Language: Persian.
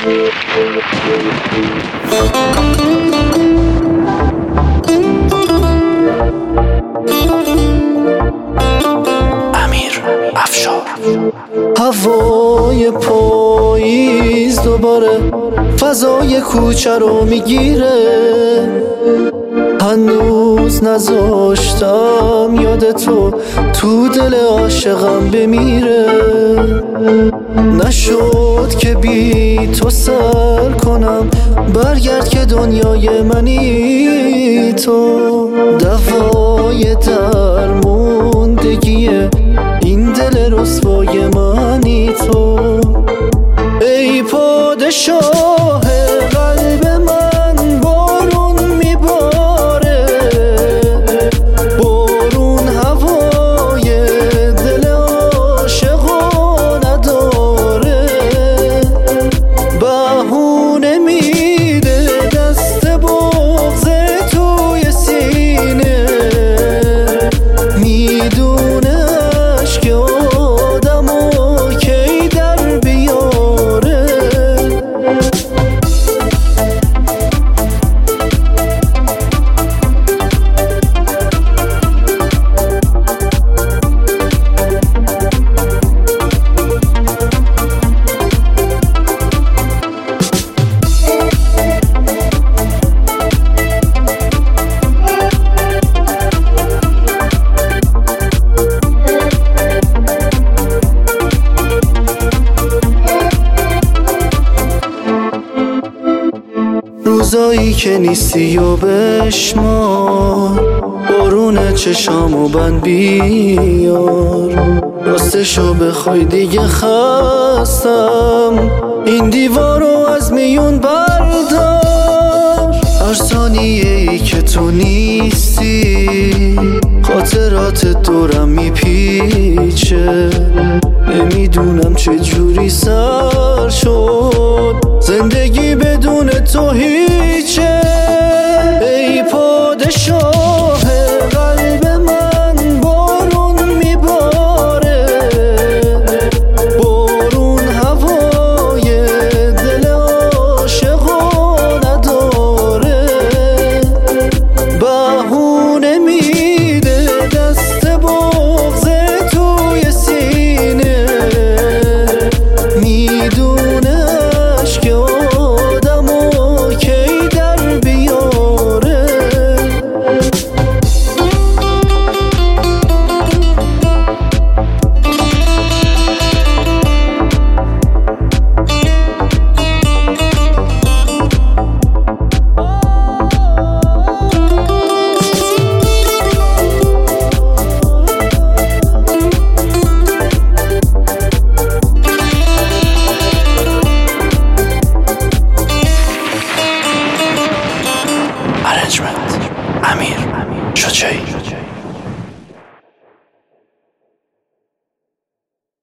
هوای پاییز دوباره فضای کوچه رو میگیره، هنوز نذاشتم یاد تو دل عاشقم بمیره. نشد که بی تو سر کنم، برگرد که دنیای منی تو. دوای درموندگی این دل رسوای منی تو. ای پادشاه قلب من، بارون میباره، بارون هوای دل عاشقو نداره. بهونه میده دست بغض توی سینه، میدونه عشق آدمو کی در بیاره. روزایی که نیستی و بشمار، بارون چشامو بند بیار. راستشو بخوای دیگه خستم، این دیوارو از میون بردار. هر ثانیه‌ای که تو نیستی، خاطرات دورم میپیچه. نمیدونم چه جوری سر شد، زندگی بدون تو هیچه. ای پادشاه قلب من، بارون میباره، بارون هوای دل عاشقو نداره. بهونه میده دست بغض توی سینه، میدونه عشق آدمو کی در بیاره. Arrangement Amir Shochei.